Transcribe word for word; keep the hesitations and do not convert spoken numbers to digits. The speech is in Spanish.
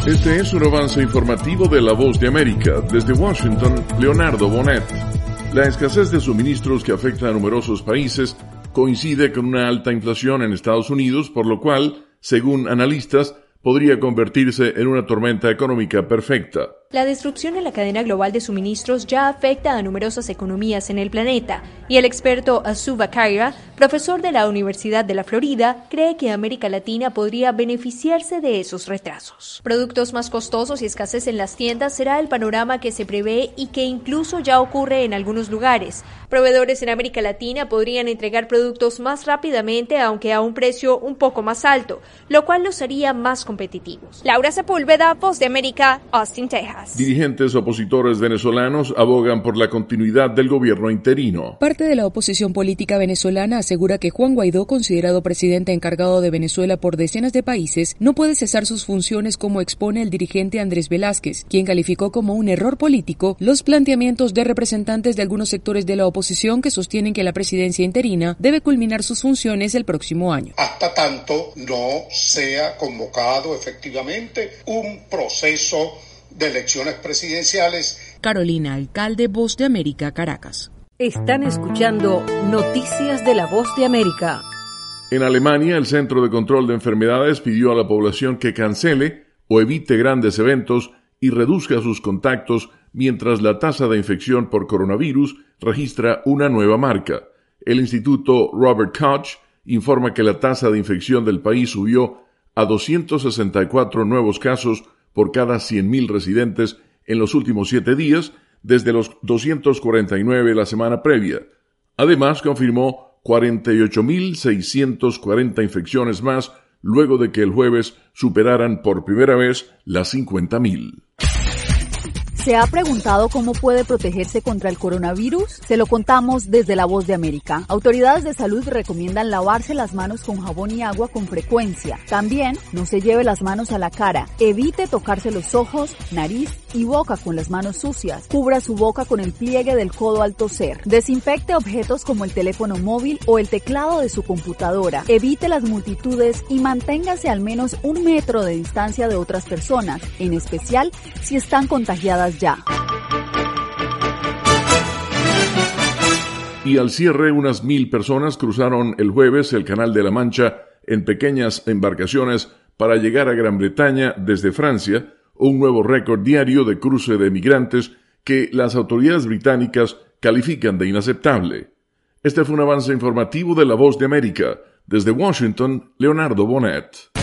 Este es un avance informativo de La Voz de América. Desde Washington, Leonardo Bonet. La escasez de suministros que afecta a numerosos países coincide con una alta inflación en Estados Unidos, por lo cual, según analistas, podría convertirse en una tormenta económica perfecta. La disrupción en la cadena global de suministros ya afecta a numerosas economías en el planeta, y el experto Asu Bakaira, profesor de la Universidad de la Florida, cree que América Latina podría beneficiarse de esos retrasos. Productos más costosos y escasez en las tiendas será el panorama que se prevé y que incluso ya ocurre en algunos lugares. Proveedores en América Latina podrían entregar productos más rápidamente, aunque a un precio un poco más alto, lo cual los haría más competitivos. Laura Sepúlveda, Voz de América, Austin, Texas. Dirigentes opositores venezolanos abogan por la continuidad del gobierno interino. Parte de la oposición política venezolana asegura que Juan Guaidó, considerado presidente encargado de Venezuela por decenas de países, no puede cesar sus funciones, como expone el dirigente Andrés Velázquez, quien calificó como un error político los planteamientos de representantes de algunos sectores de la oposición que sostienen que la presidencia interina debe culminar sus funciones el próximo año. Hasta tanto no sea convocado efectivamente un proceso de elecciones presidenciales. Carolina Alcalde, Voz de América, Caracas. Están escuchando Noticias de la Voz de América. En Alemania, el Centro de Control de Enfermedades pidió a la población que cancele o evite grandes eventos y reduzca sus contactos mientras la tasa de infección por coronavirus registra una nueva marca. El Instituto Robert Koch informa que la tasa de infección del país subió a doscientos sesenta y cuatro nuevos casos por cada cien mil residentes en los últimos siete días, desde los doscientos cuarenta y nueve la semana previa. Además, confirmó cuarenta y ocho mil seiscientas cuarenta infecciones más, luego de que el jueves superaran por primera vez las cincuenta mil. ¿Se ha preguntado cómo puede protegerse contra el coronavirus? Se lo contamos desde La Voz de América. Autoridades de salud recomiendan lavarse las manos con jabón y agua con frecuencia. También no se lleve las manos a la cara. Evite tocarse los ojos, nariz y boca con las manos sucias. Cubra su boca con el pliegue del codo al toser. Desinfecte objetos como el teléfono móvil o el teclado de su computadora. Evite las multitudes y manténgase al menos un metro de distancia de otras personas, en especial si están contagiadas ya. Y al cierre, unas mil personas cruzaron el jueves el Canal de la Mancha en pequeñas embarcaciones para llegar a Gran Bretaña desde Francia, un nuevo récord diario de cruce de migrantes que las autoridades británicas califican de inaceptable. Este fue un avance informativo de La Voz de América. Desde Washington, Leonardo Bonet.